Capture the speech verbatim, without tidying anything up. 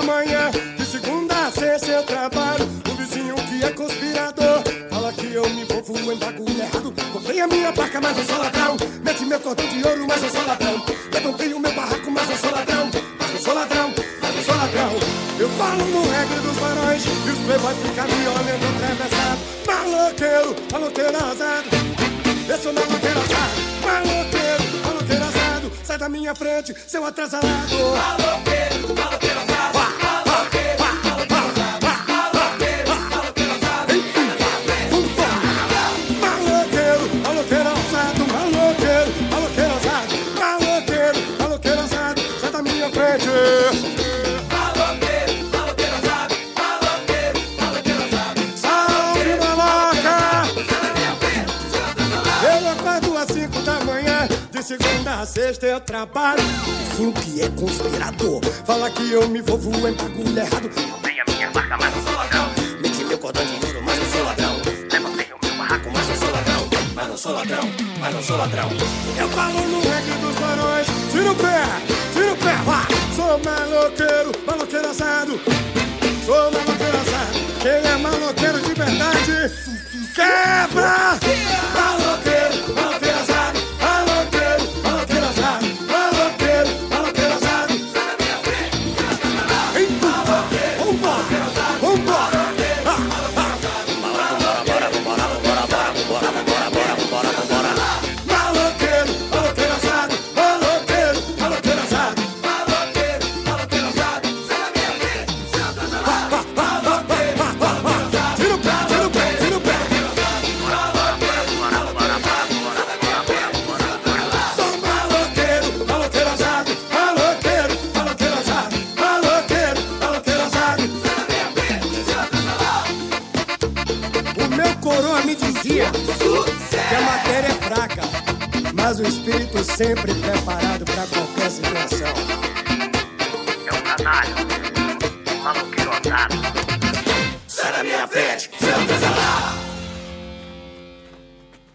da manhã. De segunda a sexta eu trabalho. O vizinho que é conspirador fala que eu me envolvo em bagulho errado. Comprei a minha barca, mas eu sou ladrão. Meti meu cordão de ouro, mas eu sou ladrão. Levantei o meu barraco, mas eu sou ladrão. Mas eu sou ladrão, mas eu sou ladrão. Eu falo no reggae dos barões e os playboys ficam me olhando atravessado. Maloqueiro, maloqueiro arrasado. Eu sou maloqueiro arrasado. Maloqueiro, maloqueiro arrasado. Sai da minha frente, seu atrasado. Maloqueiro, maloqueiro arrasado. Maloqueiro, maloqueiro arrasado. Maloqueiro, maloqueiro arrasado. Maloqueiro, maloqueiro arrasado. Maloqueiro, maloqueiro arrasado. Maloqueiro, maloqueiro arrasado. Sai da minha frente. De segunda a sexta eu trabalho. Vizinho que é conspirador fala que eu me envolvo em bagulho errado. Comprei a minha barca, mas eu sou ladrão. Meti meu cordão de ouro, mas eu sou ladrão. Levantei o meu barraco, mas eu sou ladrão. Mas não sou ladrão, mas não sou ladrão. Eu falo no reggae dos barões. Tira o pé, tira o pé, vá. Sou maloqueiro, maloqueiro assado. Sou maloqueiro assado. Quem é maloqueiro de verdade quebra. Maloqueiro, maloqueiro assado. Maloqueiro, maloqueiro assado. Maloqueiro, maloqueiro assado. Sai da minha frente, Vambora, vambora. Maloqueiro, maloqueiro assado. Maloqueiro, maloqueiro assado. maloqueiro, maloqueiro arrasado. Sai da minha frente, seu atrasado. Maloqueiro, maloqueiro arrasado. Tira o pé, tira o pé, tira o pé. Sou maloqueiro, maloqueiro assado. Maloqueiro, maloqueiro assado. Maloqueiro, maloqueiro assado. Sai da minha frente, seu atrasado. O meu coroa me dizia que a matéria é fraca, mas o espírito sempre preparado para qualquer situação.